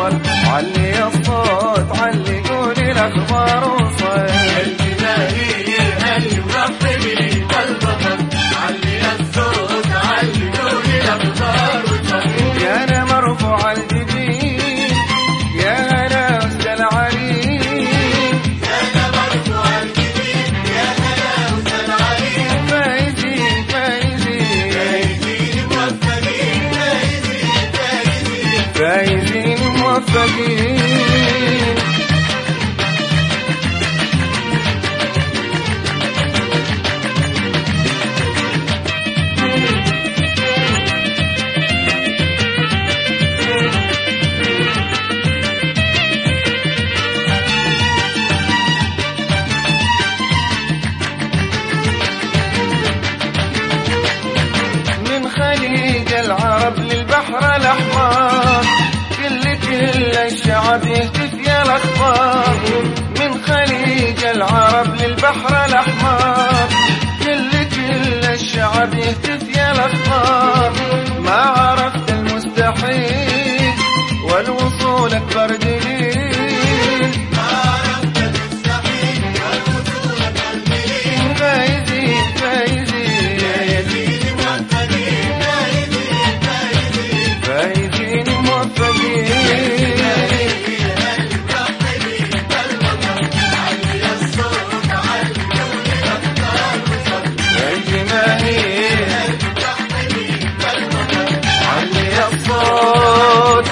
البطل، علي الصوت علي قولي الاخبار وصل. الجماهير هل يرحبي بالبطل، علي الصوت علي قولي الاخبار وصل. يا انا مرفوع الجبين يا هلا وسط العريس، يا انا مرفوع الجبين يا هلا وسط العريس. فايزين فايزين فايزين موفقين، فايزين فايزين فايزين موفقين. خليج العرب للبحر الأحمر، كل الشعب يهتف يا الأخبار. من خليج العرب للبحر الأحمر، كل الشعب يهتف يا الأخبار. ما عرفت المستحيل والوصول أكبر دليل، ما عرفت المستحيل والوصول أكبر دليل. فايزين فايزين فايزين موفقين. الجماهير علي الصوت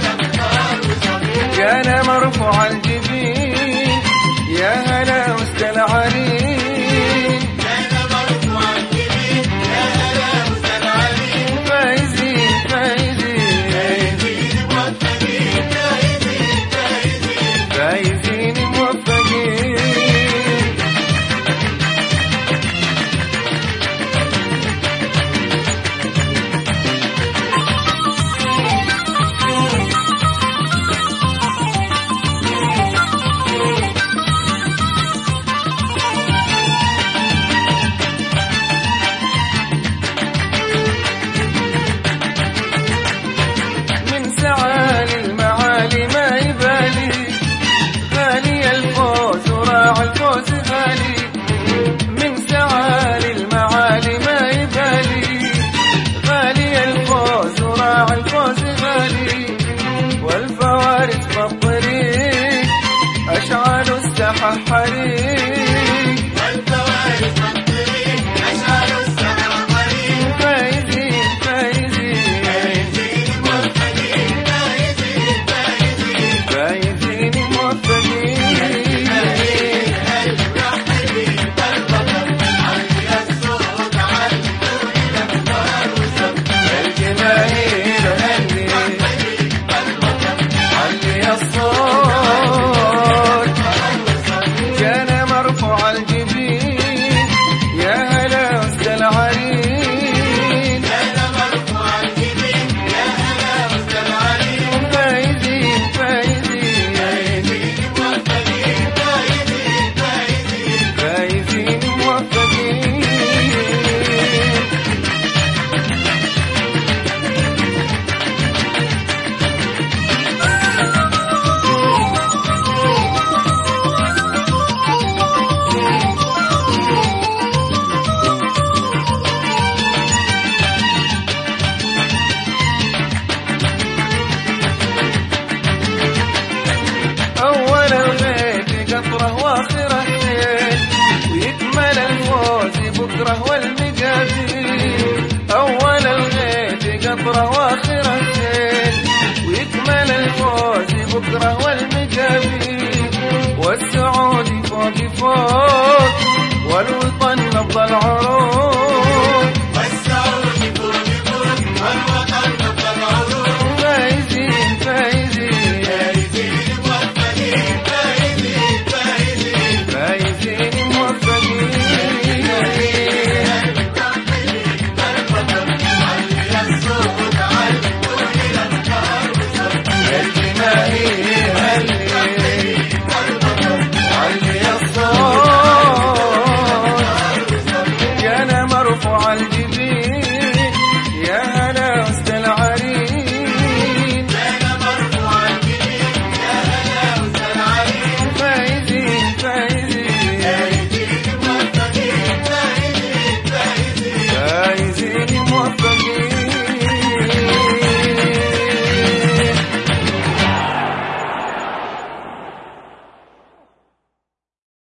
كان مرفوع الجبين يا هلا وسط العريس. فايزين موفقين. من سعالي المعالي ما يبالي، غالي الفوز وراعي الفوز غالي. من سعالي المعالي ما يبالي، غالي الفوز وراعي الفوز غالي. والفوارس بالطريق أشعلوا الساحة حريق، والفوارس بالطريق أشعلوا الساحة حريق. فايزين فايزين فايزين موفقين، فايزين فايزين فايزين موفقين. الجماهير علي الصوت كان مرفوع الجبين يا هلا وسط العريس. فايزين فايزين فايزين موفقين. أول الغيث قطرة وآخره سيل، ويكمل الفوز بكرة والمقابل. أول الغيث قطرة وآخره سيل، ويكمل الفوز بكرة والمقابل.